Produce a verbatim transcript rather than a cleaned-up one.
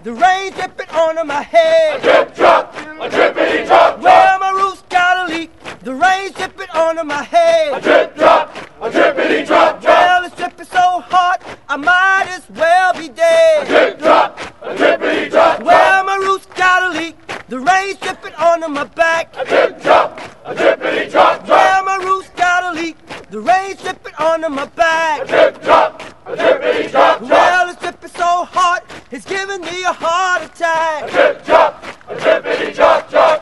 the rain dripping onto my head. A drip drop, a drippity drop. Well, my roof's got a leak, the rain's dripping onto my head. A drip drop, a drippity drop. Well, it's dripping so hard, I might as well be A dead. drip drop, a drippity drop. Well, my roof's got a leak, the rain's dripping onto my back. A drip drop, a drippity drop. Well, my roof's got a leak, the rain's dripping onto my A back. drip drop, a drippity drop. Well, it's dripping so hard, it's giving me a heart A attack. drip drop, a drippity drop.